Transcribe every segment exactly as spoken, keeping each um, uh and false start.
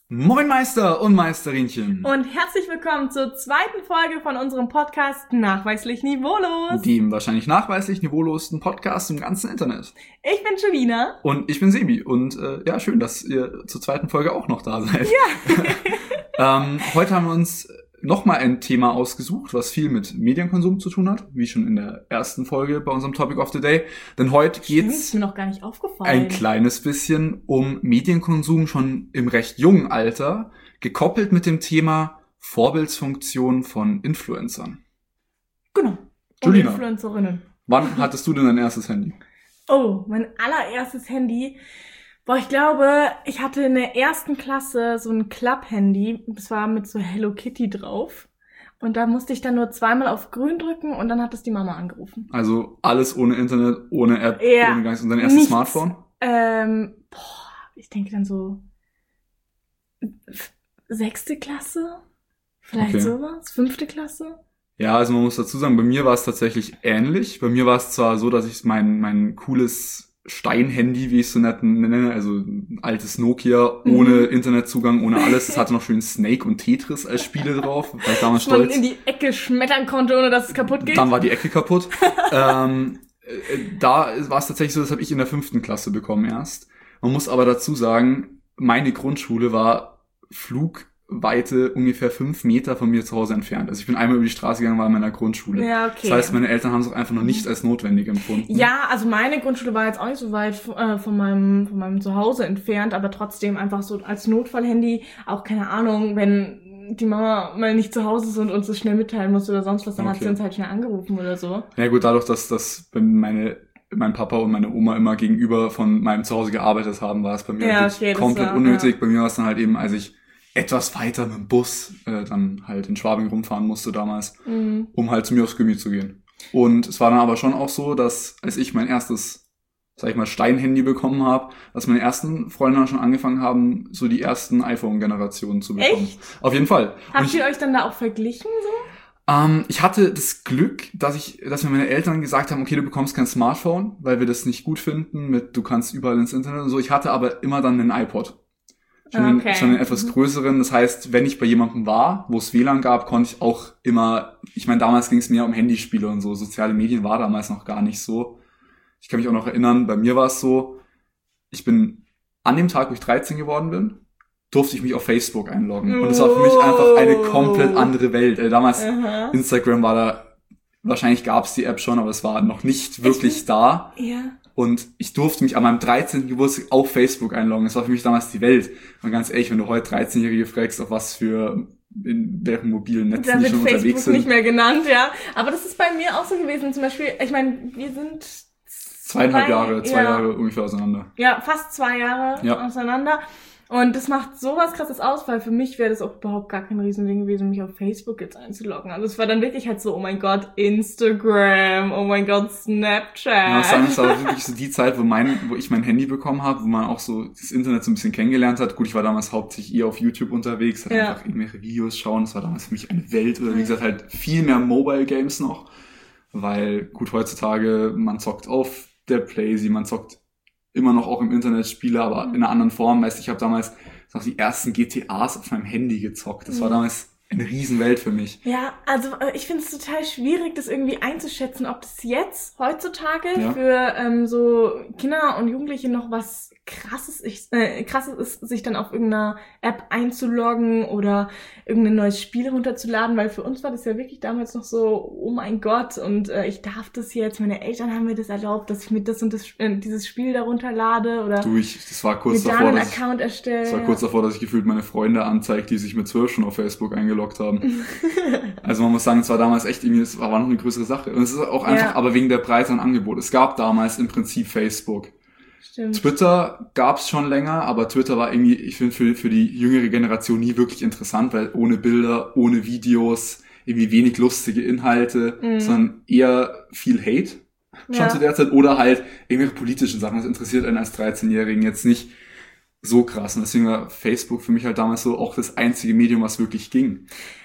Moin Meister und Meisterinchen. Und herzlich willkommen zur zweiten Folge von unserem Podcast Nachweislich Niveaulos. Dem wahrscheinlich nachweislich niveaulosesten Podcast im ganzen Internet. Ich bin Julina. Und ich bin Sebi. Und äh, ja, schön, dass ihr zur zweiten Folge auch noch da seid. Ja. ähm, heute haben wir uns nochmal ein Thema ausgesucht, was viel mit Medienkonsum zu tun hat, wie schon in der ersten Folge bei unserem Topic of the Day. Denn heute geht's ist mir noch gar nicht aufgefallen. ein kleines bisschen um Medienkonsum schon im recht jungen Alter, gekoppelt mit dem Thema Vorbildsfunktion von Influencern. Genau. Und Julina, Influencerinnen. wann hattest du denn dein erstes Handy? Oh, mein allererstes Handy. Boah, ich glaube, ich hatte in der ersten Klasse so ein Club-Handy. Das war mit so Hello Kitty drauf. Und da musste ich dann nur zweimal auf grün drücken und dann hat es die Mama angerufen. Also alles ohne Internet, ohne App, Ja, ohne gar nichts. Und dein erstes nichts. Smartphone? Ähm, boah, ich denke dann so f- sechste Klasse? Vielleicht Okay. sowas? Fünfte Klasse? Ja, also man muss dazu sagen, bei mir war es tatsächlich ähnlich. Bei mir war es zwar so, dass ich mein mein cooles Steinhandy, wie ich es so nett nenne, also ein altes Nokia, Mhm. ohne Internetzugang, ohne alles. Es hatte noch schön Snake und Tetris als Spiele drauf. War ich damals Dass man stolz. in die Ecke schmettern konnte, ohne dass es kaputt geht. Dann war die Ecke kaputt. ähm, äh, da war es tatsächlich so, das habe ich in der fünften Klasse bekommen erst. Man muss aber dazu sagen, meine Grundschule war Flugweite ungefähr fünf Meter von mir zu Hause entfernt. Also ich bin einmal über die Straße gegangen, war in meiner Grundschule. Ja, okay. Das heißt, meine Eltern haben es auch einfach noch nicht als notwendig empfunden. Ja, also meine Grundschule war jetzt auch nicht so weit äh, von meinem von meinem Zuhause entfernt, aber trotzdem einfach so als Notfallhandy, auch keine Ahnung, wenn die Mama mal nicht zu Hause ist und uns das schnell mitteilen muss oder sonst was, dann hat Okay. sie uns halt schnell angerufen oder so. Ja gut, dadurch, dass, dass meine, mein Papa und meine Oma immer gegenüber von meinem Zuhause gearbeitet haben, war es bei mir Ja, wirklich okay, das komplett war- unnötig. ja. Bei mir war es dann halt eben, als ich etwas weiter mit dem Bus äh, dann halt in Schwabing rumfahren musste damals, Mhm. um halt zu mir aufs Gymi zu gehen. Und es war dann aber schon auch so, dass als ich mein erstes, sag ich mal, Steinhandy bekommen habe, dass meine ersten Freunde dann schon angefangen haben, so die ersten iPhone-Generationen zu bekommen. Echt? Auf jeden Fall. Und Habt ich, ihr euch dann da auch verglichen so? ähm, ich hatte das Glück, dass ich, dass mir meine Eltern gesagt haben, okay, du bekommst kein Smartphone, weil wir das nicht gut finden, mit du kannst überall ins Internet und so. Ich hatte aber immer dann einen iPod. Schon, Okay. einen, schon einen etwas Mhm. größeren. Das heißt, wenn ich bei jemandem war, wo es W L A N gab, konnte ich auch immer, ich meine, damals ging es mehr um Handyspiele und so. Soziale Medien war damals noch gar nicht so. Ich kann mich auch noch erinnern, bei mir war es so, ich bin an dem Tag, wo ich dreizehn geworden bin, durfte ich mich auf Facebook einloggen. Und es war für mich einfach eine komplett andere Welt. Äh, damals, Aha. Instagram war da, wahrscheinlich gab es die App schon, aber es war noch nicht wirklich Ich- da. Ja. Und ich durfte mich an meinem dreizehnten Geburtstag auf Facebook einloggen. Das war für mich damals die Welt. Und ganz ehrlich, wenn du heute dreizehnjährige fragst, auf was für, in welchen mobilen Netzen Da die wird schon unterwegs Facebook sind. nicht mehr genannt, ja. Aber das ist bei mir auch so gewesen. Zum Beispiel, ich meine, wir sind Zweieinhalb zwei- Jahre, zwei ja. Jahre ungefähr auseinander. Ja, fast zwei Jahre Ja. auseinander. Und das macht sowas krasses aus, weil für mich wäre das auch überhaupt gar kein Riesending gewesen, mich auf Facebook jetzt einzuloggen. Also es war dann wirklich halt so, oh mein Gott, Instagram, oh mein Gott, Snapchat. Ja, das war- das war wirklich so die Zeit, wo mein, wo ich mein Handy bekommen habe, wo man auch so das Internet so ein bisschen kennengelernt hat. Gut, ich war damals hauptsächlich eher auf YouTube unterwegs, hat Ja. einfach irgendwelche Videos schauen. Das war damals für mich eine Welt. Oder wie gesagt, halt viel mehr Mobile Games noch. Weil, gut, heutzutage, man zockt auf der Playsee, man zockt immer noch auch im Internet Spiele, aber in einer anderen Form. Weißt du, ich habe damals noch die ersten G T As auf meinem Handy gezockt. Das war Mhm. damals eine Riesenwelt für mich. Ja, also äh, ich finde es total schwierig, das irgendwie einzuschätzen, ob das jetzt heutzutage Ja. für ähm, so Kinder und Jugendliche noch was krasses ist, äh, krasses ist, sich dann auf irgendeiner App einzuloggen oder irgendein neues Spiel runterzuladen, weil für uns war das ja wirklich damals noch so, oh mein Gott, und äh, ich darf das jetzt, meine Eltern haben mir das erlaubt, dass ich mir das und das äh, dieses Spiel da runterlade oder Du, ich, das war mir kurz da davor, einen dass ich, Account erstellen. das war kurz davor, dass ich gefühlt meine Freunde anzeigt, die sich mit zwölf schon auf Facebook eingeloggt haben. Also man muss sagen, es war damals echt irgendwie, es war noch eine größere Sache. Und es ist auch einfach, Ja. aber wegen der Preise und Angebot. Es gab damals im Prinzip Facebook. Stimmt. Twitter gab's schon länger, aber Twitter war irgendwie, ich finde, für, für die jüngere Generation nie wirklich interessant, weil ohne Bilder, ohne Videos, irgendwie wenig lustige Inhalte, Mhm. sondern eher viel Hate schon Ja. zu der Zeit oder halt irgendwelche politischen Sachen. Das interessiert einen als dreizehnjährigen jetzt nicht so krass. Und deswegen war Facebook für mich halt damals so auch das einzige Medium, was wirklich ging.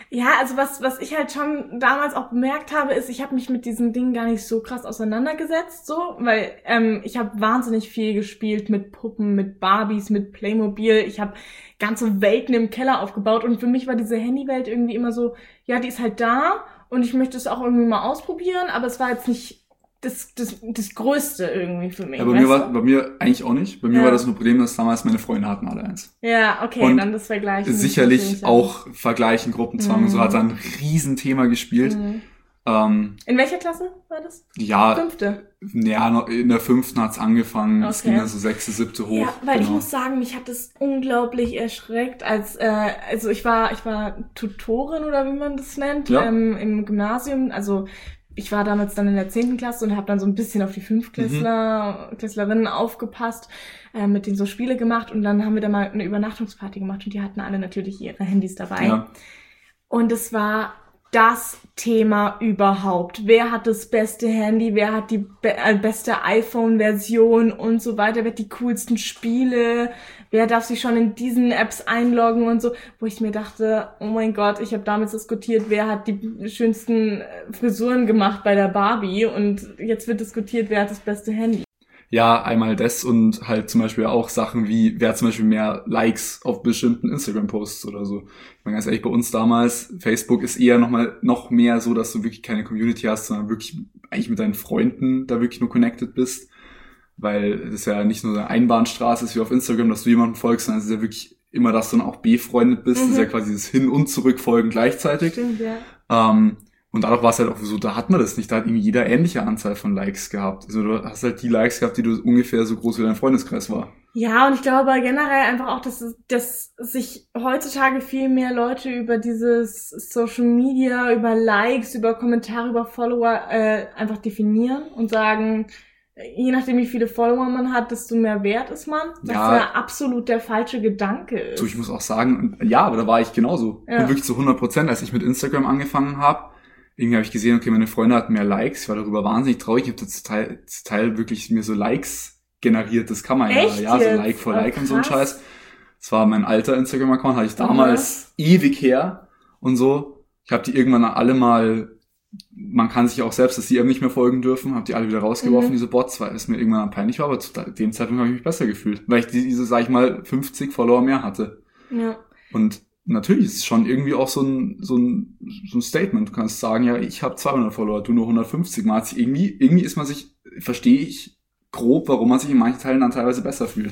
Ja, also was was ich halt schon damals auch bemerkt habe, ist, ich habe mich mit diesen Dingen gar nicht so krass auseinandergesetzt, so, weil ähm, ich habe wahnsinnig viel gespielt mit Puppen, mit Barbies, mit Playmobil. Ich habe ganze Welten im Keller aufgebaut und für mich war diese Handywelt irgendwie immer so, ja, die ist halt da und ich möchte es auch irgendwie mal ausprobieren, aber es war jetzt nicht das das das Größte irgendwie für mich. Ja, bei mir war bei mir eigentlich auch nicht. Bei mir Ja. war das nur Problem, dass damals meine Freunde hatten alle eins. Ja, okay, Und dann das Vergleichen. Sicherlich auch Vergleichen, Gruppenzwang und so hat da ein Riesenthema gespielt. Mhm. Ähm, In welcher Klasse war das? ja, Fünfte. ja, noch in der fünften hat's angefangen. Es Okay. ging dann so sechste, siebte hoch. Ja, weil ich genau. muss sagen, mich hat das unglaublich erschreckt, als äh, also ich war ich war Tutorin oder wie man das nennt, Ja. ähm, im Gymnasium. Also ich war damals dann in der zehnten Klasse und habe dann so ein bisschen auf die Fünftklässler, Mhm. Klässlerinnen aufgepasst, äh, mit denen so Spiele gemacht und dann haben wir da mal eine Übernachtungsparty gemacht und die hatten alle natürlich ihre Handys dabei. Ja. Und es war das Thema überhaupt. Wer hat das beste Handy? Wer hat die be äh, beste iPhone-Version und so weiter? Wer hat die coolsten Spiele? Wer darf sich schon in diesen Apps einloggen und so? Wo ich mir dachte, oh mein Gott, ich habe damals diskutiert, wer hat die schönsten äh, Frisuren gemacht bei der Barbie und jetzt wird diskutiert, wer hat das beste Handy. Ja, einmal das und halt zum Beispiel auch Sachen wie, wer hat zum Beispiel mehr Likes auf bestimmten Instagram-Posts oder so. Ich meine, ganz ehrlich, bei uns damals, Facebook ist eher noch mal noch mehr so, dass du wirklich keine Community hast, sondern wirklich eigentlich mit deinen Freunden da wirklich nur connected bist. Weil es ja nicht nur eine Einbahnstraße ist wie auf Instagram, dass du jemandem folgst, sondern es ist ja wirklich immer, dass du dann auch befreundet bist. Mhm. Das ist ja quasi das Hin- und Zurückfolgen gleichzeitig. Stimmt, ja. Ähm, und dadurch war es halt auch so, da hat man das nicht. Da hat irgendwie jeder ähnliche Anzahl von Likes gehabt. Also du hast halt die Likes gehabt, die du ungefähr so groß wie dein Freundeskreis war. Ja, und ich glaube generell einfach auch, dass, es- dass sich heutzutage viel mehr Leute über dieses Social Media, über Likes, über Kommentare, über Follower äh, einfach definieren und sagen, je nachdem wie viele Follower man hat, desto mehr wert ist man. Was Ja. ja absolut der falsche Gedanke ist. So, ich muss auch sagen, ja, aber da war ich genauso. Ja. Und wirklich zu hundert Prozent, als ich mit Instagram angefangen habe, irgendwie habe ich gesehen, okay, meine Freunde hatten mehr Likes. Ich war darüber wahnsinnig traurig. Ich habe das Teil, das Teil wirklich mir so Likes generiert. Das kann man Echt ja. Ja, so jetzt? Like for Oh, Like und so ein krass. Scheiß. Das war mein alter Instagram-Account, hatte ich damals ewig her und so. Ich habe die irgendwann alle mal, man kann sich auch selbst, dass die eben nicht mehr folgen dürfen, habe die alle wieder rausgeworfen, Mhm. diese Bots, weil es mir irgendwann peinlich war, aber zu dem Zeitpunkt habe ich mich besser gefühlt, weil ich diese, sag ich mal, fünfzig Follower mehr hatte. Ja. Und natürlich ist es schon irgendwie auch so ein, so ein, so ein Statement. Du kannst sagen, ja, ich habe zweihundert Follower, du nur hundertfünfzig. Man hat sich irgendwie, irgendwie ist man sich, verstehe ich grob, warum man sich in manchen Teilen dann teilweise besser fühlt.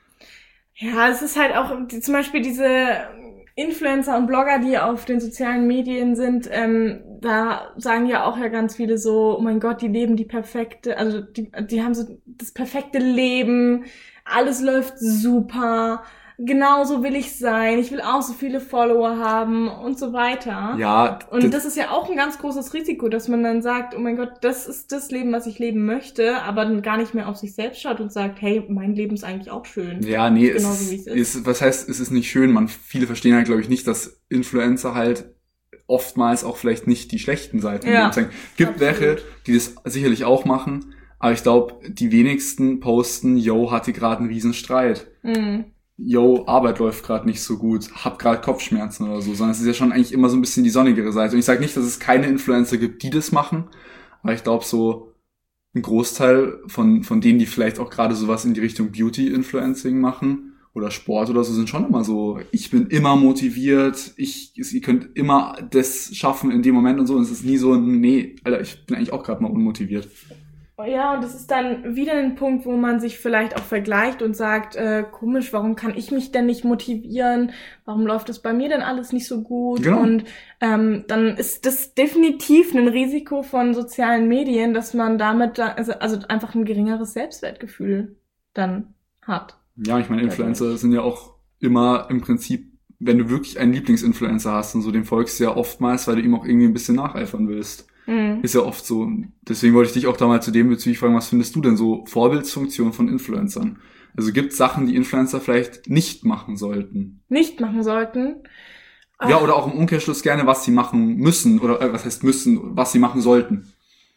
Ja, es ist halt auch die, zum Beispiel diese Influencer und Blogger, die auf den sozialen Medien sind, ähm, da sagen ja auch ja ganz viele so, oh mein Gott, die leben die perfekte, also die, die haben so das perfekte Leben, alles läuft super, genauso will ich sein, ich will auch so viele Follower haben und so weiter. Ja, Und das ist ja auch ein ganz großes Risiko, dass man dann sagt, oh mein Gott, das ist das Leben, was ich leben möchte, aber dann gar nicht mehr auf sich selbst schaut und sagt, hey, mein Leben ist eigentlich auch schön. ja, nee, es Genauso wie es ist, ist, was heißt, es ist nicht schön. Man, viele verstehen halt, glaube ich, nicht, dass Influencer halt oftmals auch vielleicht nicht die schlechten Seiten Ja, zeigen. Gibt absolut. welche, die das sicherlich auch machen, aber ich glaube, die wenigsten posten, yo, hatte gerade einen riesen Streit. Mhm. yo, Arbeit läuft gerade nicht so gut, hab gerade Kopfschmerzen oder so, sondern es ist ja schon eigentlich immer so ein bisschen die sonnigere Seite. Und ich sage nicht, dass es keine Influencer gibt, die das machen, aber ich glaube so ein Großteil von von denen, die vielleicht auch gerade sowas in die Richtung Beauty-Influencing machen oder Sport oder so, sind schon immer so, ich bin immer motiviert, ich, ihr könnt immer das schaffen in dem Moment und so. Und es ist nie so, nee, Alter, ich bin eigentlich auch gerade mal unmotiviert. Ja, und das ist dann wieder ein Punkt, wo man sich vielleicht auch vergleicht und sagt, äh, komisch, warum kann ich mich denn nicht motivieren? Warum läuft das bei mir denn alles nicht so gut? Genau. Und ähm, dann ist das definitiv ein Risiko von sozialen Medien, dass man damit da, also, also einfach ein geringeres Selbstwertgefühl dann hat. Ja, ich meine, Influencer sind ja auch immer im Prinzip, wenn du wirklich einen Lieblingsinfluencer hast und so, dem folgst du ja oftmals, weil du ihm auch irgendwie ein bisschen nacheifern willst. Mhm. Ist ja oft so. Deswegen wollte ich dich auch da mal zu dem bezüglich fragen, was findest du denn so Vorbildsfunktion von Influencern? Also gibt es Sachen, die Influencer vielleicht nicht machen sollten? Nicht machen sollten. Ja, oder auch im Umkehrschluss gerne, was sie machen müssen, oder äh, was heißt müssen, was sie machen sollten.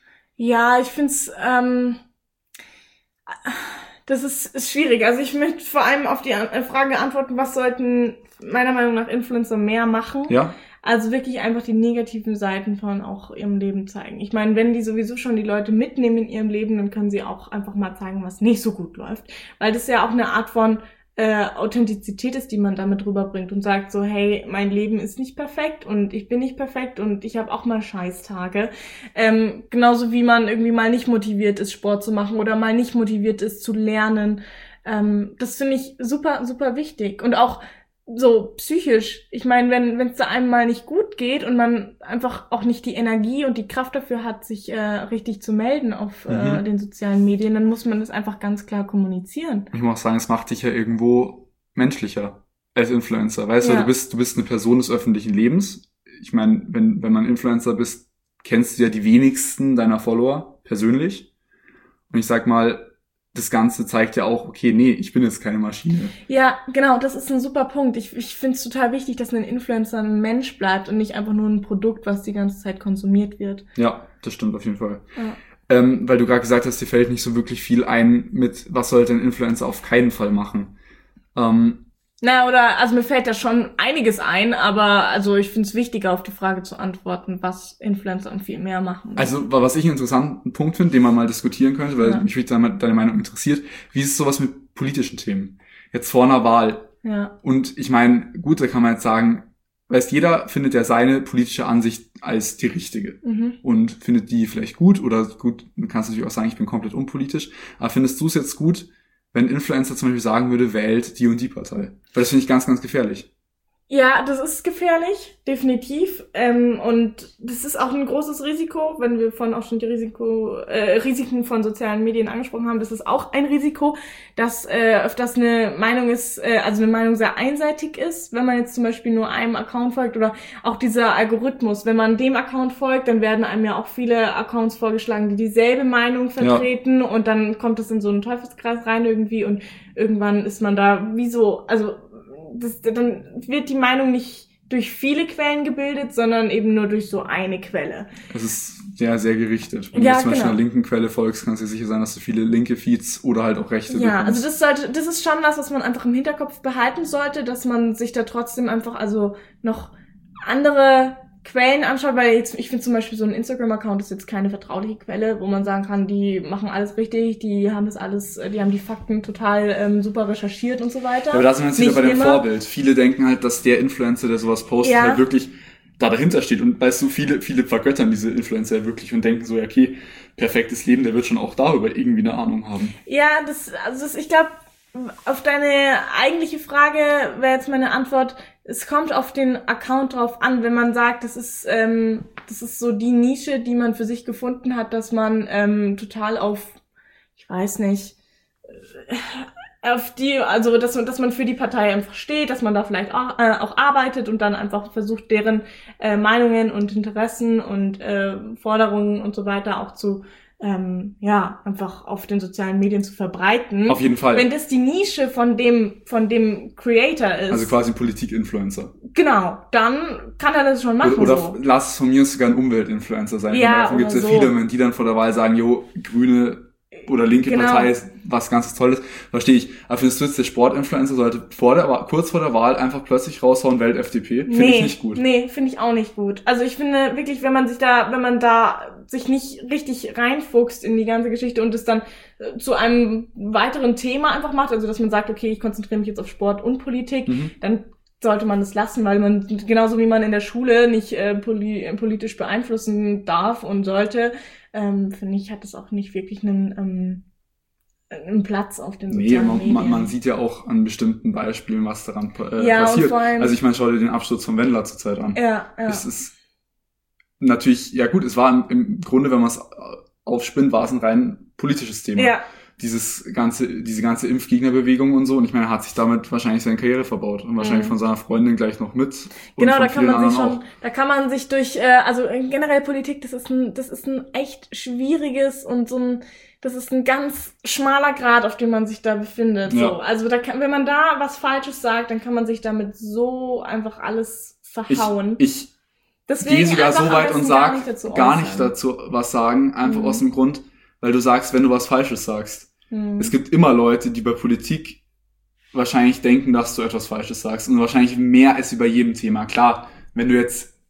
Ja, ich find's, ähm, das ist, ist schwierig. Also ich möchte vor allem auf die An- Frage antworten, was sollten meiner Meinung nach Influencer mehr machen. Ja? Also wirklich einfach die negativen Seiten von auch ihrem Leben zeigen. Ich meine, wenn die sowieso schon die Leute mitnehmen in ihrem Leben, dann können sie auch einfach mal zeigen, was nicht so gut läuft. Weil das ja auch eine Art von äh, Authentizität ist, die man damit rüberbringt und sagt so, hey, mein Leben ist nicht perfekt und ich bin nicht perfekt und ich habe auch mal Scheißtage. Ähm, genauso wie man irgendwie mal nicht motiviert ist, Sport zu machen oder mal nicht motiviert ist, zu lernen. Ähm, das finde ich super, super wichtig. Und auch so psychisch. Ich meine, wenn wenn es da einem mal nicht gut geht und man einfach auch nicht die Energie und die Kraft dafür hat, sich äh, richtig zu melden auf mhm. äh, den sozialen Medien, dann muss man das einfach ganz klar kommunizieren. Ich muss auch sagen, es macht dich ja irgendwo menschlicher als Influencer. Weißt Ja. du, du bist du bist eine Person des öffentlichen Lebens. Ich meine, wenn wenn man Influencer bist, kennst du ja die wenigsten deiner Follower persönlich. Und ich sag mal, das Ganze zeigt ja auch, okay, nee, ich bin jetzt keine Maschine. Ja, genau, das ist ein super Punkt. Ich, ich finde es total wichtig, dass ein Influencer ein Mensch bleibt und nicht einfach nur ein Produkt, was die ganze Zeit konsumiert wird. Ja, das stimmt auf jeden Fall. Ja. Ähm, weil du gerade gesagt hast, dir fällt nicht so wirklich viel ein mit, was sollte ein Influencer auf keinen Fall machen. Ähm, Na, oder, also mir fällt da schon einiges ein, aber also ich finde es wichtiger, auf die Frage zu antworten, was Influencer und viel mehr machen. Also, was ich einen interessanten Punkt finde, den man mal diskutieren könnte, weil Ja. mich wirklich deine, deine Meinung interessiert, wie ist es sowas mit politischen Themen? Jetzt vor einer Wahl. Ja, Und ich meine, gut, da kann man jetzt sagen, weißt, jeder findet ja seine politische Ansicht als die richtige. mhm. Und findet die vielleicht gut oder gut, du kannst natürlich auch sagen, ich bin komplett unpolitisch, aber findest du es jetzt gut, wenn ein Influencer zum Beispiel sagen würde, wählt die und die Partei? Weil das finde ich ganz, ganz gefährlich. Ja, das ist gefährlich, definitiv. Ähm, und das ist auch ein großes Risiko, wenn wir vorhin auch schon die Risiko, äh, Risiken von sozialen Medien angesprochen haben. Das ist auch ein Risiko, dass äh, öfters eine Meinung ist, äh, also eine Meinung sehr einseitig ist, wenn man jetzt zum Beispiel nur einem Account folgt oder auch dieser Algorithmus. Wenn man dem Account folgt, dann werden einem ja auch viele Accounts vorgeschlagen, die dieselbe Meinung vertreten, und dann kommt es in so einen Teufelskreis rein irgendwie und irgendwann ist man da wie so, also Das, dann wird die Meinung nicht durch viele Quellen gebildet, sondern eben nur durch so eine Quelle. Es ist ja sehr gerichtet. Wenn Ja, du zum Beispiel genau. einer linken Quelle folgst, kannst du dir sicher sein, dass du viele linke Feeds oder halt auch rechte Ja, bekommst. also das sollte, das ist schon was, was man einfach im Hinterkopf behalten sollte, dass man sich da trotzdem einfach also noch andere Quellen anschaut, weil jetzt, ich finde zum Beispiel so ein Instagram-Account ist jetzt keine vertrauliche Quelle, wo man sagen kann, die machen alles richtig, die haben das alles, die haben die Fakten total ähm, super recherchiert und so weiter. Aber da sind wir jetzt wieder Nicht bei dem immer. Vorbild. Viele denken halt, dass der Influencer, der sowas postet, Ja. halt wirklich da dahinter steht. Und weißt du, viele, viele vergöttern diese Influencer wirklich und denken so, ja, okay, perfektes Leben, der wird schon auch darüber irgendwie eine Ahnung haben. Ja, das, also das, ich glaube, auf deine eigentliche Frage wäre jetzt meine Antwort, es kommt auf den Account drauf an, wenn man sagt, das ist, ähm, das ist so die Nische, die man für sich gefunden hat, dass man ähm, total auf, ich weiß nicht, äh, auf die, also dass man, dass man für die Partei einfach steht, dass man da vielleicht auch, äh, auch arbeitet und dann einfach versucht, deren äh, Meinungen und Interessen und äh, Forderungen und so weiter auch zu ähm, ja, einfach auf den sozialen Medien zu verbreiten. Auf jeden Fall. Wenn das die Nische von dem, von dem Creator ist. Also quasi ein Politik-Influencer. Genau, dann kann er das schon machen. Oder, oder so. lass es von mir sogar ein Umweltinfluencer sein. Ja, davon gibt es ja oder so. viele, wenn die dann vor der Wahl sagen, jo, Grüne oder linke Genau. Partei ist was ganz Tolles, verstehe ich. Aber findest du jetzt, der Sportinfluencer sollte vor der Wahl, kurz vor der Wahl einfach plötzlich raushauen, Welt-F D P? Finde nee, ich nicht gut. Nee, finde ich auch nicht gut. Also ich finde wirklich, wenn man sich da, wenn man da sich nicht richtig reinfuchst in die ganze Geschichte und es dann äh, zu einem weiteren Thema einfach macht, also dass man sagt, okay, ich konzentriere mich jetzt auf Sport und Politik, Mhm. dann sollte man das lassen, weil man, genauso wie man in der Schule nicht äh, poli- politisch beeinflussen darf und sollte, ähm, finde ich, hat das auch nicht wirklich einen, ähm, einen Platz auf den Nee, sozialen man, Medien. man, man sieht ja auch an bestimmten Beispielen, was daran äh, Ja, und passiert. vor allem- Also ich meine, schau dir den Absturz von Wendler zurzeit an. ja, ja. Es ist natürlich, ja gut, es war im, im Grunde, wenn man es aufspinnt, war es ein rein politisches Thema. ja. Dieses ganze, diese ganze Impfgegnerbewegung und so. Und ich meine, er hat sich damit wahrscheinlich seine Karriere verbaut. Und wahrscheinlich Mhm. von seiner Freundin gleich noch mit. Und Genau, von da kann vielen man sich anderen schon, da kann man sich durch, äh, also generell Politik, das ist ein, das ist ein echt schwieriges und so ein, das ist ein ganz schmaler Grad, auf dem man sich da befindet. Ja. So, also da kann, wenn man da was Falsches sagt, dann kann man sich damit so einfach alles verhauen. Ich, ich Deswegen gehe sogar einfach so am weit und besten sag gar nicht dazu gar äußern. nicht dazu was sagen, einfach Mhm. aus dem Grund, weil du sagst, wenn du was Falsches sagst. Hm. Es gibt immer Leute, die bei Politik wahrscheinlich denken, dass du etwas Falsches sagst und wahrscheinlich mehr als wie bei jedem Thema. Klar, wenn du jetzt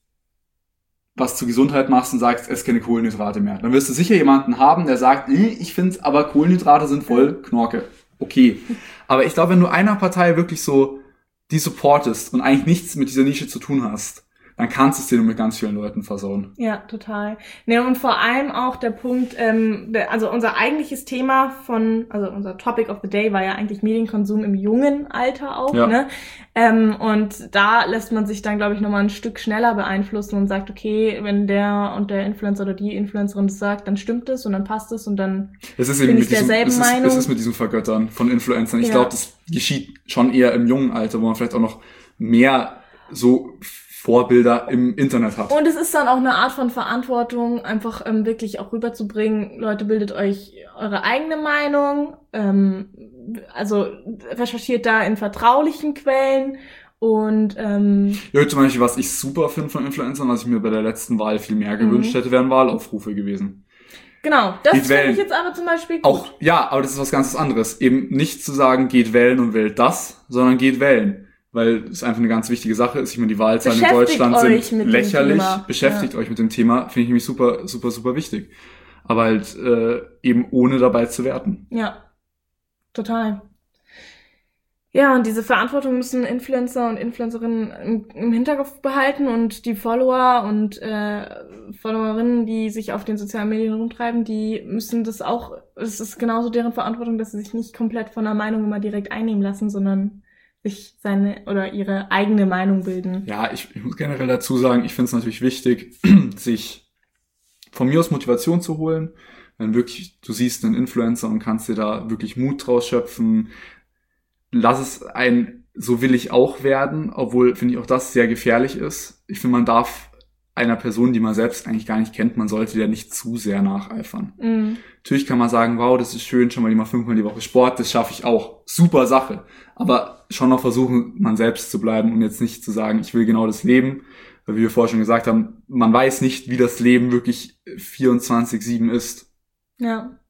was zur Gesundheit machst und sagst, ess keine Kohlenhydrate mehr. Dann wirst du sicher jemanden haben, der sagt, ich finde aber Kohlenhydrate sind voll Knorke. Okay. Aber ich glaube, wenn du einer Partei wirklich so die supportest und eigentlich nichts mit dieser Nische zu tun hast, dann kannst du es dir nur mit ganz vielen Leuten versauen. Ja, total. Ne, und vor allem auch der Punkt, ähm, der, also unser eigentliches Thema von, also unser Topic of the Day war ja eigentlich Medienkonsum im jungen Alter auch, ja. ne? Ähm, und da lässt man sich dann, glaube ich, nochmal ein Stück schneller beeinflussen und sagt, okay, wenn der und der Influencer oder die Influencerin das sagt, dann stimmt es und dann passt es und dann es ist eben bin ich diesem, derselben es ist, Meinung. Es ist mit diesem Vergöttern von Influencern. Ich ja. glaube, das geschieht schon eher im jungen Alter, wo man vielleicht auch noch mehr so Vorbilder im Internet hat. Und es ist dann auch eine Art von Verantwortung, einfach ähm, wirklich auch rüberzubringen, Leute, bildet euch eure eigene Meinung, ähm, also recherchiert da in vertraulichen Quellen und ähm, ja, zum Beispiel, was ich super finde von Influencern, was ich mir bei der letzten Wahl viel mehr gewünscht mhm. hätte, wären Wahlaufrufe gewesen. Genau, das finde ich jetzt aber zum Beispiel gut. Auch, ja, aber das ist was ganz anderes. Eben nicht zu sagen, geht wählen und wählt das, sondern geht wählen. Weil es einfach eine ganz wichtige Sache ist. Ich meine, die Wahlzahlen in Deutschland sind lächerlich. Beschäftigt ja. euch mit dem Thema. Finde ich nämlich super, super, super wichtig. Aber halt äh, eben ohne dabei zu werten. Ja, total. Ja, und diese Verantwortung müssen Influencer und Influencerinnen im, im Hinterkopf behalten und die Follower und äh, Followerinnen, die sich auf den sozialen Medien rumtreiben, die müssen das auch, es ist genauso deren Verantwortung, dass sie sich nicht komplett von der Meinung immer direkt einnehmen lassen, sondern sich seine oder ihre eigene Meinung bilden. Ja, ich, ich muss generell dazu sagen, ich finde es natürlich wichtig, sich von mir aus Motivation zu holen, wenn wirklich du siehst einen Influencer und kannst dir da wirklich Mut draus schöpfen. Lass es ein, so will ich auch werden, obwohl, finde ich, auch das sehr gefährlich ist. Ich finde, man darf einer Person, die man selbst eigentlich gar nicht kennt, man sollte der nicht zu sehr nacheifern. Mhm. Natürlich kann man sagen, wow, das ist schön, schon mal die mal fünfmal die Woche Sport, das schaffe ich auch. Super Sache. Aber schon noch versuchen, man selbst zu bleiben und jetzt nicht zu sagen, ich will genau das Leben. Weil wie wir vorher schon gesagt haben, man weiß nicht, wie das Leben wirklich vierundzwanzig sieben ist. Ja.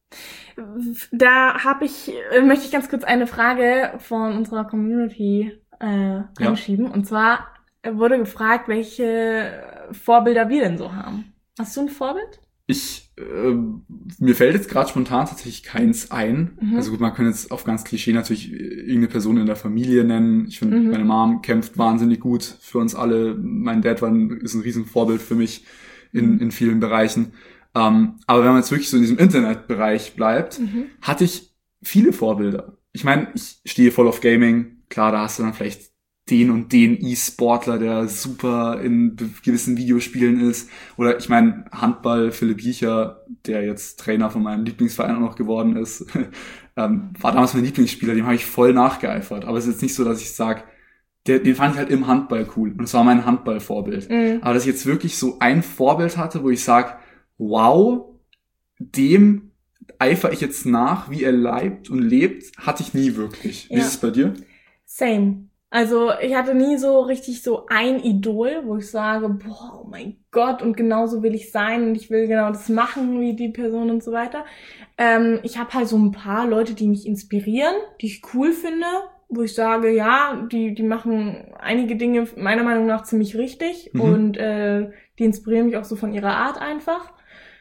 Da habe ich, möchte ich ganz kurz eine Frage von unserer Community äh, reinschieben. Ja. Und zwar wurde gefragt, welche Vorbilder wir denn so haben. Hast du ein Vorbild? Ich, äh, mir fällt jetzt gerade spontan tatsächlich keins ein. Mhm. Also gut, man kann jetzt auf ganz Klischee natürlich irgendeine Person in der Familie nennen. Ich finde, mhm. meine Mom kämpft wahnsinnig gut für uns alle. Mein Dad war ein, ist ein Riesenvorbild für mich in, mhm. in vielen Bereichen. Ähm, aber wenn man jetzt wirklich so in diesem Internetbereich bleibt, mhm. hatte ich viele Vorbilder. Ich meine, ich stehe voll auf Gaming. Klar, da hast du dann vielleicht den und den E-Sportler, der super in gewissen Videospielen ist. Oder ich meine, Handball, Philipp Giecher, der jetzt Trainer von meinem Lieblingsverein auch noch geworden ist, ähm, war damals mein Lieblingsspieler, dem habe ich voll nachgeeifert. Aber es ist jetzt nicht so, dass ich sage, den fand ich halt im Handball cool. Und das war mein Handballvorbild. Mhm. Aber dass ich jetzt wirklich so ein Vorbild hatte, wo ich sage, wow, dem eifere ich jetzt nach, wie er leibt und lebt, hatte ich nie wirklich. Wie ja. ist es bei dir? Same. Also ich hatte nie so richtig so ein Idol, wo ich sage, boah, oh mein Gott, und genauso will ich sein und ich will genau das machen wie die Person und so weiter. Ähm, ich habe halt so ein paar Leute, die mich inspirieren, die ich cool finde, wo ich sage, ja, die die machen einige Dinge meiner Meinung nach ziemlich richtig mhm. und äh, die inspirieren mich auch so von ihrer Art einfach.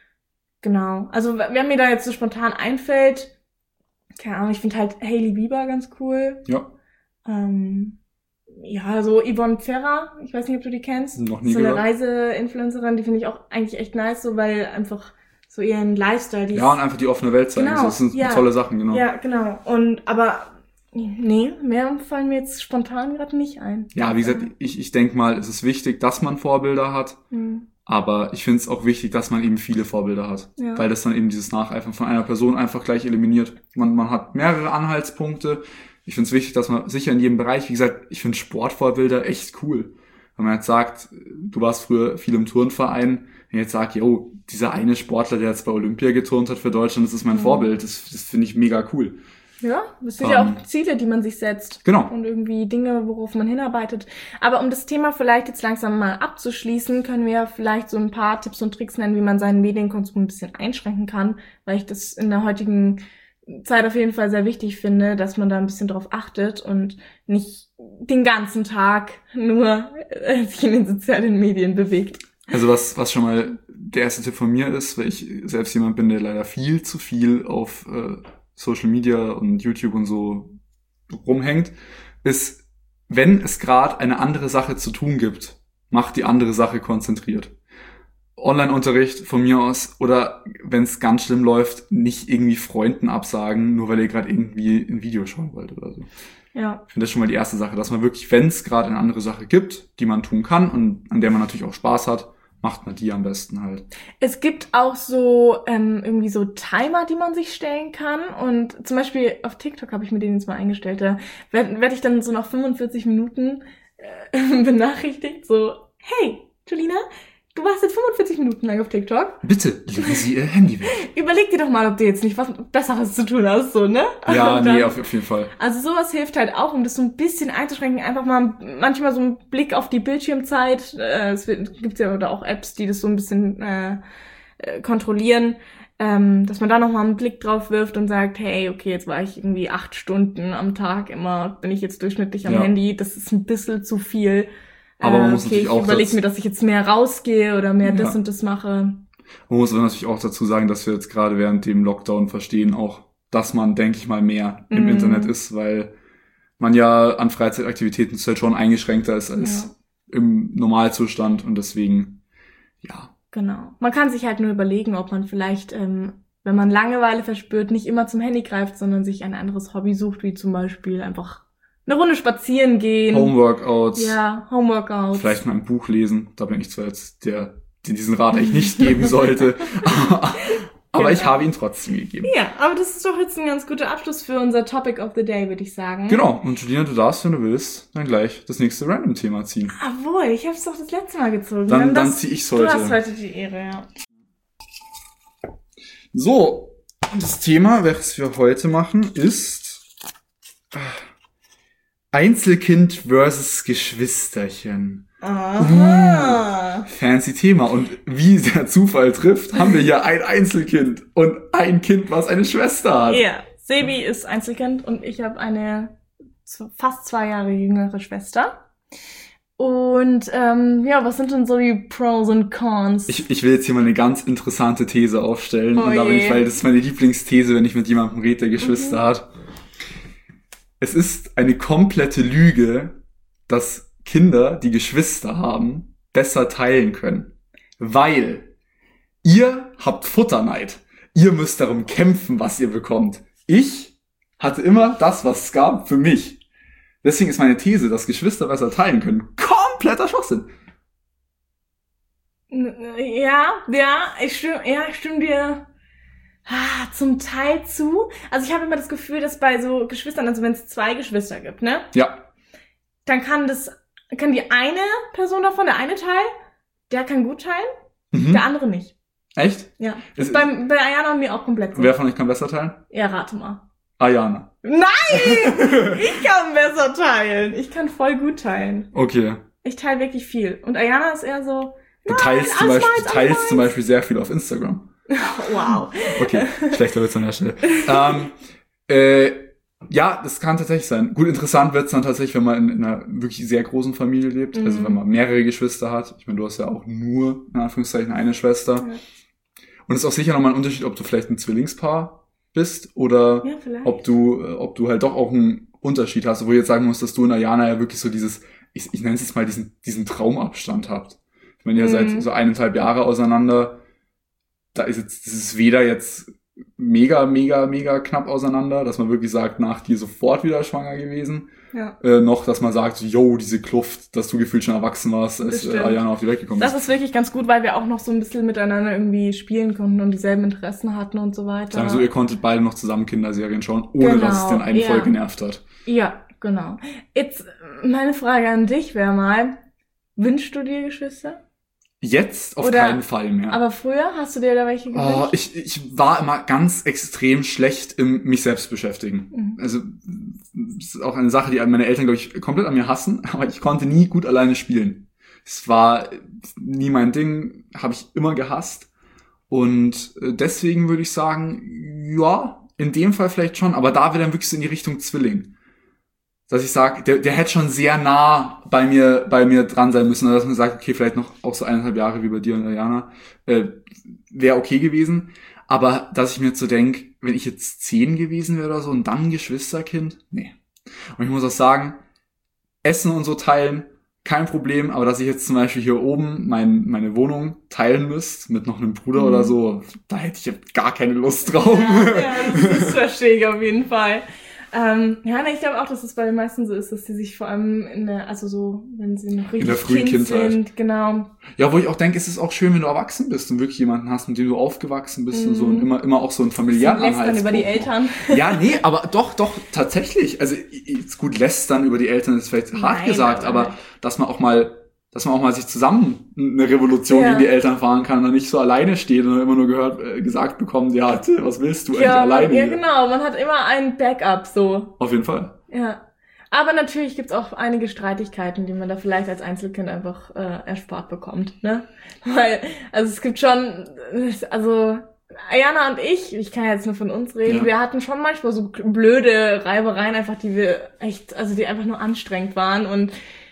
Genau, also wer mir da jetzt so spontan einfällt, keine Ahnung, ich finde halt Hailey Bieber ganz cool. Ja. Ähm, ja, so Yvonne Ferrer, ich weiß nicht, ob du die kennst. Noch nie so eine gehört. Reise-Influencerin, die finde ich auch eigentlich echt nice, so weil einfach so ihren Lifestyle, die ja, und einfach die offene Welt zeigen. Genau, das sind ja, tolle Sachen, genau. Ja, genau. Und aber nee, mehr fallen mir jetzt spontan gerade nicht ein. Ja, wie gesagt, ich ich denke mal, es ist wichtig, dass man Vorbilder hat. Mhm. Aber ich finde es auch wichtig, dass man eben viele Vorbilder hat. Ja. Weil das dann eben dieses Nacheifern von einer Person einfach gleich eliminiert. Man, man hat mehrere Anhaltspunkte. Ich finde es wichtig, dass man sicher in jedem Bereich, wie gesagt, ich finde Sportvorbilder echt cool. Wenn man jetzt sagt, du warst früher viel im Turnverein, wenn jetzt sagt, yo, dieser eine Sportler, der jetzt bei Olympia geturnt hat für Deutschland, das ist mein mhm. Vorbild, das, das finde ich mega cool. Ja, das sind um, ja auch Ziele, die man sich setzt. Genau. Und irgendwie Dinge, worauf man hinarbeitet. Aber um das Thema vielleicht jetzt langsam mal abzuschließen, können wir vielleicht so ein paar Tipps und Tricks nennen, wie man seinen Medienkonsum ein bisschen einschränken kann, weil ich das in der heutigen Zeit auf jeden Fall sehr wichtig finde, dass man da ein bisschen drauf achtet und nicht den ganzen Tag nur äh, sich in den sozialen Medien bewegt. Also was, was schon mal der erste Tipp von mir ist, weil ich selbst jemand bin, der leider viel zu viel auf äh, Social Media und YouTube und so rumhängt, ist, wenn es gerade eine andere Sache zu tun gibt, mach die andere Sache konzentriert. Online-Unterricht von mir aus oder wenn es ganz schlimm läuft, nicht irgendwie Freunden absagen, nur weil ihr gerade irgendwie ein Video schauen wollt oder so. Ja. Ich finde das schon mal die erste Sache, dass man wirklich, wenn es gerade eine andere Sache gibt, die man tun kann und an der man natürlich auch Spaß hat, macht man die am besten halt. Es gibt auch so ähm, irgendwie so Timer, die man sich stellen kann. Und zum Beispiel auf TikTok habe ich mir den jetzt mal eingestellt. Da werde werd ich dann so nach fünfundvierzig Minuten äh, benachrichtigt, so, hey, Julina, du warst jetzt fünfundvierzig Minuten lang auf TikTok. Bitte, legen Sie Ihr Handy weg. Überleg dir doch mal, ob du jetzt nicht was Besseres zu tun hast, so, ne? Ja, dann, nee, auf, auf jeden Fall. Also sowas hilft halt auch, um das so ein bisschen einzuschränken. Einfach mal manchmal so einen Blick auf die Bildschirmzeit. Äh, es wird, gibt's ja oder auch Apps, die das so ein bisschen äh, äh, kontrollieren. Ähm, dass man da nochmal einen Blick drauf wirft und sagt, hey, okay, jetzt war ich irgendwie acht Stunden am Tag immer, bin ich jetzt durchschnittlich am Ja. Handy. Das ist ein bisschen zu viel. Aber man muss äh, okay, natürlich ich auch überlege das- mir, dass ich jetzt mehr rausgehe oder mehr Ja. das und das mache. Man muss aber natürlich auch dazu sagen, dass wir jetzt gerade während dem Lockdown verstehen auch, dass man, denke ich mal, mehr im Mhm. Internet ist, weil man ja an Freizeitaktivitäten halt schon eingeschränkter ist als im Normalzustand und deswegen, ja. Genau. Man kann sich halt nur überlegen, ob man vielleicht, ähm, wenn man Langeweile verspürt, nicht immer zum Handy greift, sondern sich ein anderes Hobby sucht, wie zum Beispiel einfach eine Runde spazieren gehen. Homeworkouts, Ja, Homeworkouts. vielleicht mal ein Buch lesen, da bin ich zwar jetzt der, der diesen Rat eigentlich nicht geben sollte, aber Genau. ich habe ihn trotzdem gegeben. Ja, aber das ist doch jetzt ein ganz guter Abschluss für unser Topic of the Day, würde ich sagen. Genau, und Julina, du darfst, wenn du willst, dann gleich das nächste Random-Thema ziehen. Obwohl, ich habe es doch das letzte Mal gezogen. Dann, dann das, zieh ich's Du heute. hast heute die Ehre, ja. So, das Thema, welches wir heute machen, ist äh, Einzelkind versus Geschwisterchen. Aha. Fancy Thema. Und wie der Zufall trifft, haben wir hier ein Einzelkind und ein Kind, was eine Schwester hat. Ja, Sebi ist Einzelkind und ich habe eine z- fast zwei Jahre jüngere Schwester. Und ähm, ja, was sind denn so die Pros und Cons? Ich, ich will jetzt hier mal eine ganz interessante These aufstellen. Oh und da bin je. ich, weil das ist meine Lieblingsthese, wenn ich mit jemandem rede, der Geschwister Mhm. hat. Es ist eine komplette Lüge, dass Kinder, die Geschwister haben, besser teilen können. Weil ihr habt Futterneid. Ihr müsst darum kämpfen, was ihr bekommt. Ich hatte immer das, was es gab, für mich. Deswegen ist meine These, dass Geschwister besser teilen können, kompletter Schwachsinn. Ja, ja, ich stimme, ja, ich stimme dir ah, zum Teil zu. Also ich habe immer das Gefühl, dass bei so Geschwistern, also wenn es zwei Geschwister gibt, ne, Ja, dann kann das, kann die eine Person davon, der eine Teil, der kann gut teilen, mhm. der andere nicht. Echt? Ja. Das Es- ist bei, bei Ayana und mir auch komplett so. Wer von euch kann besser teilen? Ja, rate mal. Ayana. Nein! Ich kann besser teilen. Ich kann voll gut teilen. Okay. Ich teile wirklich viel. Und Ayana ist eher so, Du nein, teilst, zum alles Beispiel, du meins, teilst alles zum meins. Beispiel sehr viel auf Instagram. Wow. Okay, schlechter Witz an der Stelle. ähm, äh, ja, das kann tatsächlich sein. Gut, interessant wird's dann tatsächlich, wenn man in, in einer wirklich sehr großen Familie lebt. Also Mhm. wenn man mehrere Geschwister hat. Ich meine, du hast ja auch nur, in Anführungszeichen, eine Schwester. Ja. Und es ist auch sicher nochmal ein Unterschied, ob du vielleicht ein Zwillingspaar bist oder Ja, vielleicht. ob du, äh, ob du halt doch auch einen Unterschied hast, wo ich jetzt sagen muss, dass du und Ayana ja wirklich so dieses, ich, ich nenne es jetzt mal diesen, diesen Traumabstand habt. Ich meine, ihr Mhm. seid so eineinhalb Jahre auseinander. Da ist jetzt, das ist weder jetzt mega, mega, mega knapp auseinander, dass man wirklich sagt, nach dir sofort wieder schwanger gewesen, Ja. äh, noch, dass man sagt, yo, diese Kluft, dass du gefühlt schon erwachsen warst, als Das äh, stimmt. Ayana auf die Welt gekommen Das ist. ist wirklich ganz gut, weil wir auch noch so ein bisschen miteinander irgendwie spielen konnten und dieselben Interessen hatten und so weiter. Sagen wir so, ihr konntet beide noch zusammen Kinderserien schauen, ohne Genau, dass es den einen ja. voll genervt hat. Ja, genau. Jetzt, äh, meine Frage an dich wäre mal, wünschst du dir Geschwister? Jetzt auf Oder- keinen Fall mehr. Aber früher hast du dir da welche gewünscht? Oh, ich, ich war immer ganz extrem schlecht im mich selbst beschäftigen. Mhm. Also das ist auch eine Sache, die meine Eltern, glaube ich, komplett an mir hassen, aber ich konnte nie gut alleine spielen. Es war nie mein Ding, habe ich immer gehasst. Und äh, deswegen würde ich sagen, ja, in dem Fall vielleicht schon, aber da wäre dann wirklich so in die Richtung Zwilling. dass ich sage, der, der hätte schon sehr nah bei mir, bei mir dran sein müssen, oder dass man sagt, okay, vielleicht noch auch so eineinhalb Jahre wie bei dir und Diana, äh, wäre okay gewesen. Aber dass ich mir jetzt so denke, wenn ich jetzt zehn gewesen wäre oder so und dann ein Geschwisterkind, nee. Und ich muss auch sagen, Essen und so teilen, kein Problem, aber dass ich jetzt zum Beispiel hier oben mein, meine Wohnung teilen müsste mit noch einem Bruder mhm. oder so, da hätte ich gar keine Lust drauf. Ja, ja das, das verstehe ich auf jeden Fall. Ähm, ja, ne, ich glaube auch, dass es bei den meisten so ist, dass die sich vor allem in der, also so, wenn sie noch richtig in der frühen kind Kindheit sind, genau. Ja, wo ich auch denke, es ist auch schön, wenn du erwachsen bist und wirklich jemanden hast, mit dem du aufgewachsen bist mm. und so und immer, immer auch so ein familiären Anhaltspunkt. Lästern über die Eltern. Ja, nee, aber doch, doch, tatsächlich. Also, ist gut, lästern über die Eltern ist vielleicht hart Nein, gesagt, aber, aber dass man auch mal, dass man auch mal sich zusammen eine Revolution ja. gegen die Eltern fahren kann und nicht so alleine steht und immer nur gehört, äh, gesagt bekommt, ja, was willst du eigentlich ja, alleine? Ja, hier? genau, man hat immer ein Backup, so. Auf jeden Fall. Ja. Aber natürlich gibt's auch einige Streitigkeiten, die man da vielleicht als Einzelkind einfach äh, erspart bekommt, ne? Weil, also es gibt schon, also Ayana und ich, ich kann jetzt nur von uns reden, ja. wir hatten schon manchmal so blöde Reibereien einfach, die wir echt, also die einfach nur anstrengend waren und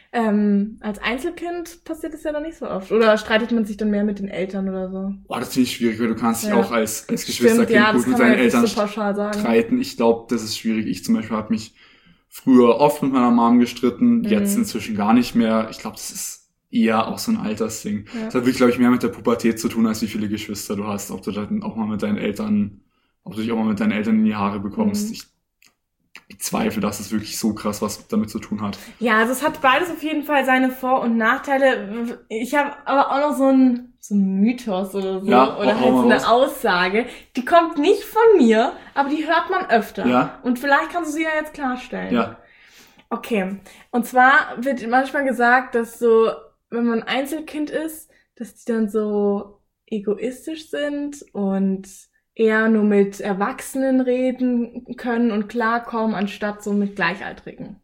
ähm, als Einzelkind passiert das ja dann nicht so oft. Oder streitet man sich dann mehr mit den Eltern oder so? Boah, das finde ich schwierig, weil du kannst dich ja. auch als, als Geschwisterkind Stimmt, ja, gut mit deinen Eltern so streiten. Ich glaube, das ist schwierig. Ich zum Beispiel habe mich früher oft mit meiner Mom gestritten, mhm. jetzt inzwischen gar nicht mehr. Ich glaube, das ist eher auch so ein Altersding. Ja. Das hat wirklich, glaube ich, mehr mit der Pubertät zu tun, als wie viele Geschwister du hast. Ob du dann auch mal mit deinen Eltern, ob du dich auch mal mit deinen Eltern in die Haare bekommst. Mhm. Ich Ich zweifle, dass es wirklich so krass was damit zu tun hat. Ja, also es hat beides auf jeden Fall seine Vor- und Nachteile. Ich habe aber auch noch so ein so ein Mythos oder so, ja, oder halt so eine raus. Aussage, die kommt nicht von mir, aber die hört man öfter. Ja. Und vielleicht kannst du sie ja jetzt klarstellen. Ja. Okay. Und zwar wird manchmal gesagt, dass so, wenn man Einzelkind ist, dass die dann so egoistisch sind und eher nur mit Erwachsenen reden können und klarkommen, anstatt so mit Gleichaltrigen.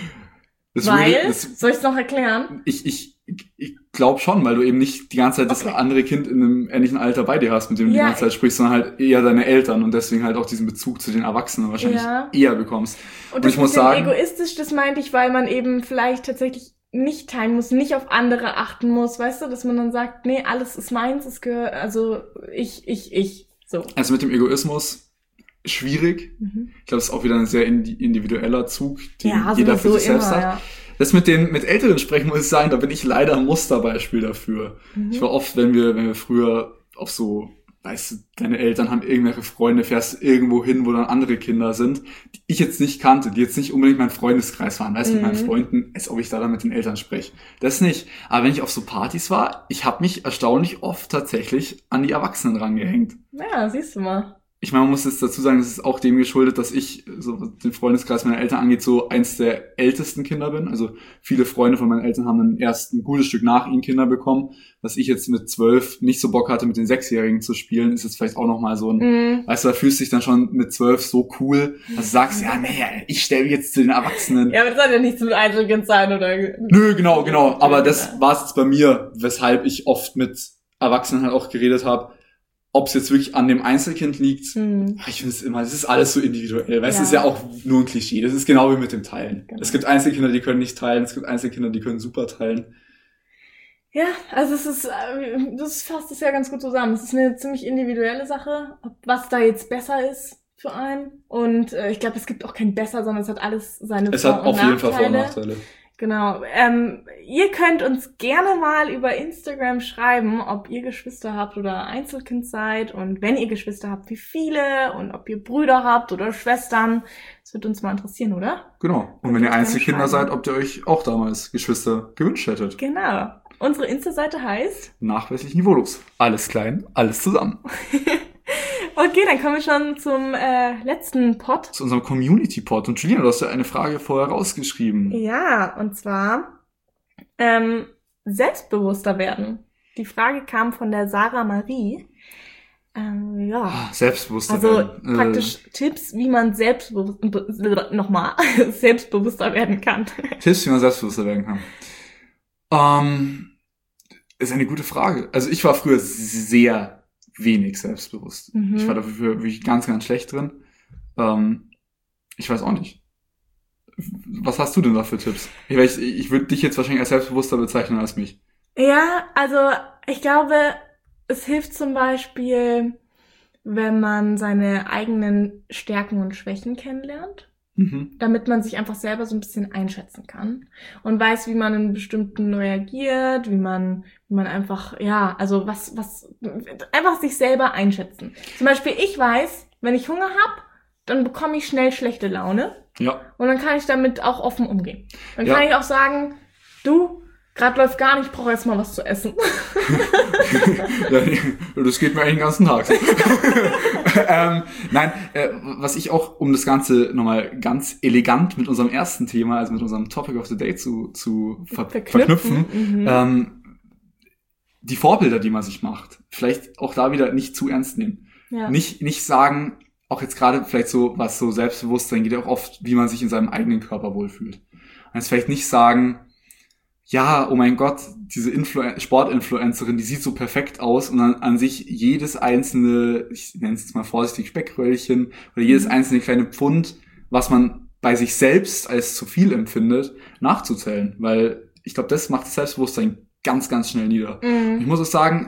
Das weil, würde, das, soll ich es noch erklären? Ich, ich, ich glaube schon, weil du eben nicht die ganze Zeit okay. das andere Kind in einem ähnlichen Alter bei dir hast, mit dem du ja, die ganze Zeit sprichst, sondern halt eher deine Eltern und deswegen halt auch diesen Bezug zu den Erwachsenen wahrscheinlich ja. eher bekommst. Und, und das ich muss sagen, egoistisch, das meinte ich, weil man eben vielleicht tatsächlich nicht teilen muss, nicht auf andere achten muss, weißt du, dass man dann sagt, nee, alles ist meins, es gehört, also ich, ich, ich. So. Also mit dem Egoismus schwierig. Mhm. Ich glaube, das ist auch wieder ein sehr individueller Zug, den ja, jeder für sich selbst immer, hat. Ja. Das mit den mit Älteren sprechen, muss ich sagen, da bin ich leider ein Musterbeispiel dafür. Mhm. Ich war oft, wenn wir wenn wir früher auf so, weißt du, deine Eltern haben irgendwelche Freunde, fährst irgendwo hin, wo dann andere Kinder sind, die ich jetzt nicht kannte, die jetzt nicht unbedingt mein Freundeskreis waren, weißt du, mhm. mit meinen Freunden, als ob ich da dann mit den Eltern spreche. Das nicht. Aber wenn ich auf so Partys war, ich habe mich erstaunlich oft tatsächlich an die Erwachsenen rangehängt. Ja, siehst du mal. Ich meine, man muss jetzt dazu sagen, das ist auch dem geschuldet, dass ich, so was den Freundeskreis meiner Eltern angeht, so eins der ältesten Kinder bin. Also viele Freunde von meinen Eltern haben dann erst ein gutes Stück nach ihnen Kinder bekommen. Dass ich jetzt mit zwölf nicht so Bock hatte, mit den Sechsjährigen zu spielen, ist jetzt vielleicht auch nochmal so ein, mm. weißt du, da fühlst du dich dann schon mit zwölf so cool, dass du sagst, ja, nee, ich stelle mich jetzt zu den Erwachsenen. Ja, aber das soll ja nichts mit Einzelkind sein, oder? Nö, genau, genau. Aber das war es jetzt bei mir, weshalb ich oft mit Erwachsenen halt auch geredet habe. Ob es jetzt wirklich an dem Einzelkind liegt, hm. ich finde es immer, das ist alles so individuell, weil ja. es ist ja auch nur ein Klischee. Das ist genau wie mit dem Teilen. Genau. Es gibt Einzelkinder, die können nicht teilen, es gibt Einzelkinder, die können super teilen. Ja, also es ist, das fasst es ja ganz gut zusammen. Es ist eine ziemlich individuelle Sache, was da jetzt besser ist für einen. Und äh, ich glaube, es gibt auch kein besser, sondern es hat alles seine es Vor- und Nachteile. Es hat auf jeden Fall Vor- und Nachteile. Genau. Ähm, ihr könnt uns gerne mal über Instagram schreiben, ob ihr Geschwister habt oder Einzelkind seid und wenn ihr Geschwister habt, wie viele und ob ihr Brüder habt oder Schwestern. Das wird uns mal interessieren, oder? Genau. Und wenn ihr Einzelkinder seid, ob ihr euch auch damals Geschwister gewünscht hättet. Genau. Unsere Insta-Seite heißt Nachweislich niveaulos. Alles klein, alles zusammen. Okay, dann kommen wir schon zum äh, letzten Pod. Zu unserem Community-Pod. Und Julian, du hast ja eine Frage vorher rausgeschrieben. Ja, und zwar ähm, selbstbewusster werden. Die Frage kam von der Sarah Marie. Ähm, ja. Selbstbewusster also werden. Also praktisch äh. Tipps, wie man selbstbewusst nochmal selbstbewusster werden kann. Tipps, wie man selbstbewusster werden kann. Ähm, ist eine gute Frage. Also ich war früher sehr wenig selbstbewusst. Mhm. Ich war dafür wirklich ganz, ganz schlecht drin. Ähm, ich weiß auch nicht. Was hast du denn da für Tipps? Ich, ich, ich würde dich jetzt wahrscheinlich als selbstbewusster bezeichnen als mich. Ja, also ich glaube, es hilft zum Beispiel, wenn man seine eigenen Stärken und Schwächen kennenlernt, mhm. damit man sich einfach selber so ein bisschen einschätzen kann und weiß, wie man in bestimmten reagiert, wie man, wie man einfach, ja, also was, was, einfach sich selber einschätzen. Zum Beispiel, ich weiß, wenn ich Hunger habe, dann bekomme ich schnell schlechte Laune. Ja. Und dann kann ich damit auch offen umgehen. Dann ja. kann ich auch sagen, du, gerade läuft gar nicht, ich brauche jetzt mal was zu essen. Das geht mir eigentlich den ganzen Tag so. ähm, nein, äh, was ich auch, um das Ganze nochmal ganz elegant mit unserem ersten Thema, also mit unserem Topic of the Day zu, zu ver- verknüpfen, mhm. ähm, die Vorbilder, die man sich macht, vielleicht auch da wieder nicht zu ernst nehmen. Ja. Nicht, nicht sagen, auch jetzt gerade vielleicht so, was so Selbstbewusstsein geht ja auch oft, wie man sich in seinem eigenen Körper wohlfühlt. Und jetzt vielleicht nicht sagen, ja, oh mein Gott, diese Influ- Sportinfluencerin, die sieht so perfekt aus und dann an sich jedes einzelne, ich nenne es jetzt mal vorsichtig, Speckröllchen oder jedes einzelne kleine Pfund, was man bei sich selbst als zu viel empfindet, nachzuzählen. Weil ich glaube, das macht das Selbstbewusstsein ganz, ganz schnell nieder. Mhm. Ich muss auch sagen,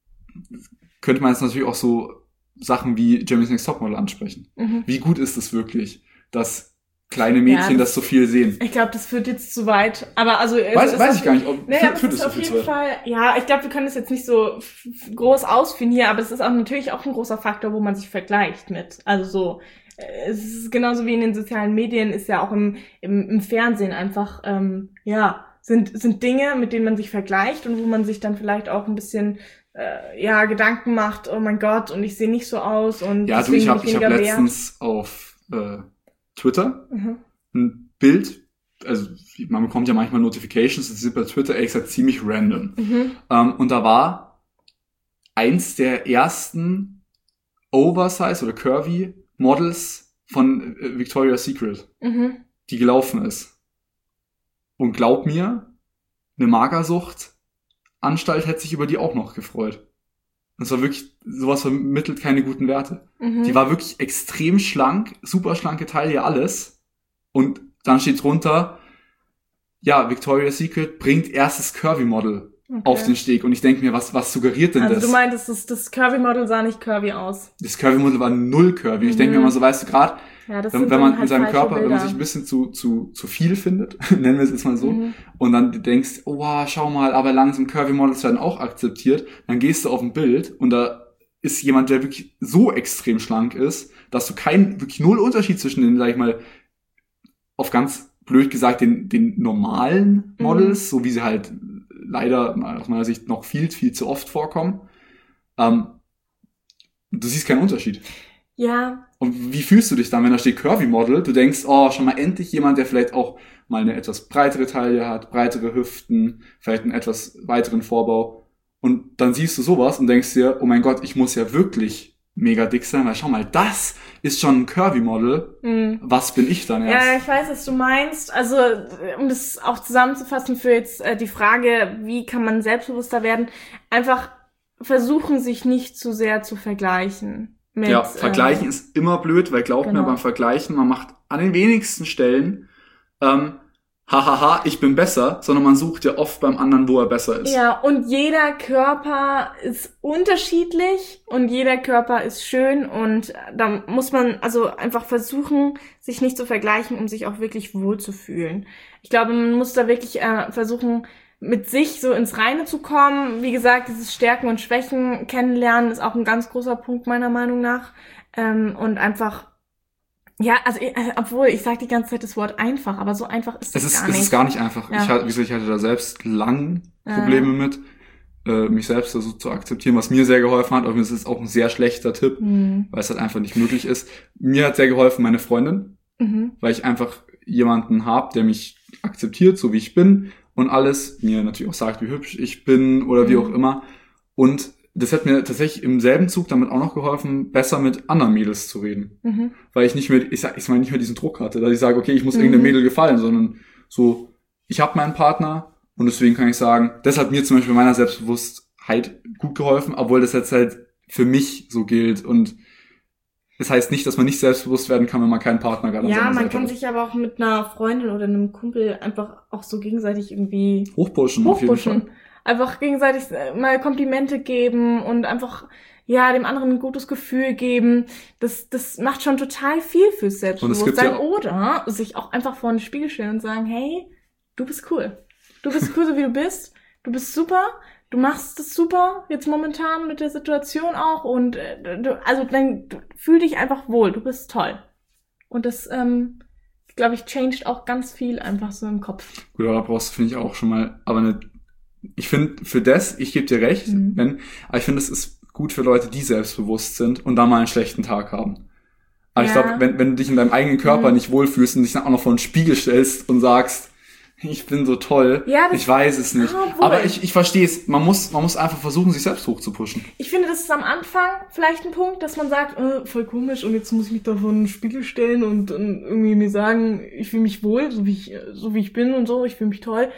könnte man jetzt natürlich auch so Sachen wie Germany's Next Topmodel ansprechen. Mhm. Wie gut ist es wirklich, dass kleine Mädchen ja, das, das so viel sehen? Ich glaube, das führt jetzt zu weit. Aber also weiß, weiß ich gar nicht. Ob, nee, führt, führt es auf jeden Fall. Ja, ich glaube, wir können das jetzt nicht so f- groß ausführen hier, aber es ist auch natürlich auch ein großer Faktor, wo man sich vergleicht mit. Also so, es ist genauso wie in den sozialen Medien, ist ja auch im im, im Fernsehen einfach ähm, ja sind sind Dinge, mit denen man sich vergleicht und wo man sich dann vielleicht auch ein bisschen äh, ja Gedanken macht. Oh mein Gott, und ich sehe nicht so aus und ja, du, ich habe ich habe letztens auf äh, Twitter mhm. ein Bild, also man bekommt ja manchmal Notifications, das sind bei Twitter ehrlich gesagt ziemlich random. Mhm. Ähm, und da war eins der ersten Oversize oder Curvy Models von äh, Victoria's Secret, mhm. die gelaufen ist. Und glaub mir, eine Magersucht-Anstalt hätte sich über die auch noch gefreut. Das war wirklich, sowas vermittelt keine guten Werte. Mhm. Die war wirklich extrem schlank, super schlanke Taille, alles. Und dann steht drunter, ja, Victoria's Secret bringt erstes Curvy-Model okay. auf den Steg. Und ich denke mir, was, was suggeriert denn also das? Also du meintest, das, das Curvy-Model sah nicht curvy aus. Das Curvy-Model war null curvy. Mhm. Ich denke mir immer so, weißt du, gerade, ja, wenn, wenn man halt in seinem Körper, Bilder. Wenn man sich ein bisschen zu, zu, zu viel findet, nennen wir es jetzt mal so, mhm. und dann denkst, oh, wow, schau mal, aber langsam Curvy-Models werden auch akzeptiert, dann gehst du auf ein Bild und da ist jemand, der wirklich so extrem schlank ist, dass du keinen, wirklich null Unterschied zwischen den, sag ich mal, auf ganz blöd gesagt, den, den normalen Models, mhm. so wie sie halt leider aus meiner Sicht noch viel, viel zu oft vorkommen, ähm, du siehst keinen Unterschied. Ja. Und wie fühlst du dich dann, wenn da steht Curvy Model? Du denkst, oh, schon mal endlich jemand, der vielleicht auch mal eine etwas breitere Taille hat, breitere Hüften, vielleicht einen etwas weiteren Vorbau. Und dann siehst du sowas und denkst dir, oh mein Gott, ich muss ja wirklich mega dick sein, weil schau mal, das ist schon ein Curvy Model. Mhm. Was bin ich dann erst? Ja, ich weiß, was du meinst. Also, um das auch zusammenzufassen für jetzt äh, die Frage, wie kann man selbstbewusster werden? Einfach versuchen, sich nicht zu sehr zu vergleichen. Mit, ja, Vergleichen äh, ist immer blöd, weil glaub genau. mir, beim Vergleichen, man macht an den wenigsten Stellen ähm, hahaha, ich bin besser, sondern man sucht ja oft beim anderen, wo er besser ist. Ja, und jeder Körper ist unterschiedlich und jeder Körper ist schön und da muss man also einfach versuchen, sich nicht zu vergleichen, um sich auch wirklich wohlzufühlen. Ich glaube, man muss da wirklich äh, versuchen, mit sich so ins Reine zu kommen. Wie gesagt, dieses Stärken und Schwächen kennenlernen ist auch ein ganz großer Punkt meiner Meinung nach. Ähm, und einfach, ja, also äh, obwohl, ich sage die ganze Zeit das Wort einfach, aber so einfach ist es ist, gar nicht. Es ist gar nicht einfach. Ja. Ich, hatte, wie gesagt, ich hatte da selbst lang Probleme ja. mit, äh, mich selbst so zu akzeptieren, was mir sehr geholfen hat. Aber es ist auch ein sehr schlechter Tipp, mhm. weil es halt einfach nicht möglich ist. Mir hat sehr geholfen meine Freundin, mhm. weil ich einfach jemanden habe, der mich akzeptiert, so wie ich bin. Und alles, mir natürlich auch sagt, wie hübsch ich bin oder mhm. wie auch immer. Und das hat mir tatsächlich im selben Zug damit auch noch geholfen, besser mit anderen Mädels zu reden. Mhm. Weil ich nicht mehr, ich sag, ich meine nicht mehr diesen Druck hatte, dass ich sage, okay, ich muss mhm. irgendeinem Mädel gefallen, sondern so, ich habe meinen Partner und deswegen kann ich sagen, das hat mir zum Beispiel meiner Selbstbewusstheit gut geholfen, obwohl das jetzt halt für mich so gilt. Und Es heißt nicht, dass man nicht selbstbewusst werden kann, wenn man keinen Partner gerade an Ja, seiner man Seite kann hat. sich aber auch mit einer Freundin oder einem Kumpel einfach auch so gegenseitig irgendwie Hochpushen, auf jeden Fall. hochpushen. Einfach gegenseitig mal Komplimente geben und einfach, ja, dem anderen ein gutes Gefühl geben. Das, das macht schon total viel fürs Selbstbewusstsein. ja Oder sich auch einfach vor den Spiegel stellen und sagen, hey, du bist cool. Du bist cool, so wie du bist. Du bist super. Du machst es super, jetzt momentan mit der Situation auch. Und äh, du, also dann du, fühl dich einfach wohl. Du bist toll. Und das, ähm, glaube ich, changed auch ganz viel einfach so im Kopf. Gut, aber da brauchst du, finde ich, auch schon mal, aber eine, ich finde, für das, ich gebe dir recht, Mhm. wenn, aber ich finde, es ist gut für Leute, die selbstbewusst sind und da mal einen schlechten Tag haben. Aber ich Ja. glaube, wenn, wenn du dich in deinem eigenen Körper Mhm. nicht wohlfühlst und dich dann auch noch vor den Spiegel stellst und sagst, ich bin so toll, Ja, das- ich weiß es nicht. Ah, wohl. Aber ich, ich verstehe es, man muss, man muss einfach versuchen, sich selbst hochzupushen. Ich finde, das ist am Anfang vielleicht ein Punkt, dass man sagt, äh, voll komisch und jetzt muss ich mich da vor einen Spiegel stellen und, und irgendwie mir sagen, ich fühle mich wohl, so wie ich, so wie ich bin und so, ich fühle mich toll.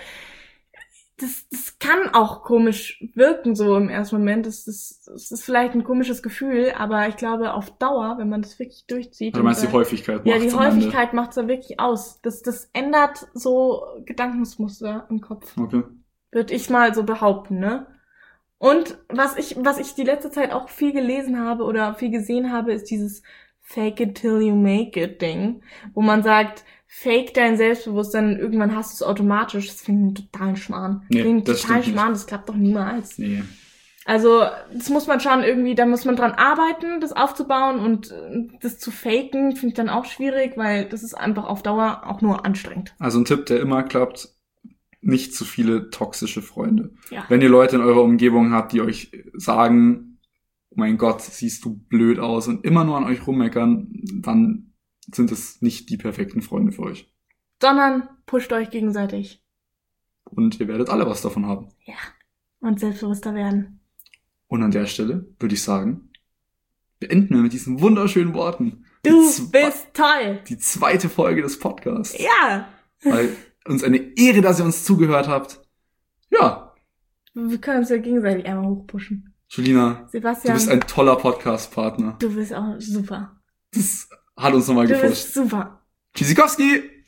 Das, das kann auch komisch wirken, so im ersten Moment. Das, das, das ist vielleicht ein komisches Gefühl, aber ich glaube, auf Dauer, wenn man das wirklich durchzieht. Also du meinst, und, die Häufigkeit Ja, macht's die am Ende. Häufigkeit macht's da wirklich aus. Das, das ändert so Gedankensmuster im Kopf. Okay. Würde ich mal so behaupten, ne? Und was ich, was ich die letzte Zeit auch viel gelesen habe oder viel gesehen habe, ist dieses Fake it till you make it Ding, wo man sagt, fake dein Selbstbewusstsein und irgendwann hast du es automatisch. Das finde ich einen totalen Schmarrn. Nee, Ich finde das total stimmt Schmarrn, das klappt doch niemals. Nee. Also, das muss man schon irgendwie, da muss man dran arbeiten, das aufzubauen und äh, das zu faken, finde ich dann auch schwierig, weil das ist einfach auf Dauer auch nur anstrengend. Also ein Tipp, der immer klappt, nicht zu viele toxische Freunde. Ja. Wenn ihr Leute in eurer Umgebung habt, die euch sagen, oh mein Gott, siehst du blöd aus und immer nur an euch rummeckern, dann sind es nicht die perfekten Freunde für euch. Sondern pusht euch gegenseitig. Und ihr werdet alle was davon haben. Ja. Und selbstbewusster werden. Und an der Stelle würde ich sagen, beenden wir mit diesen wunderschönen Worten Du die, zwe- bist toll. die zweite Folge des Podcasts. Ja. Weil uns eine Ehre, dass ihr uns zugehört habt. Ja, Wir können uns ja gegenseitig einmal hochpushen. Julina, du Sebastian, bist ein toller Podcast-Partner. du bist auch super. Das hat uns nochmal Du gepusht. bist super. Tschüssikowski!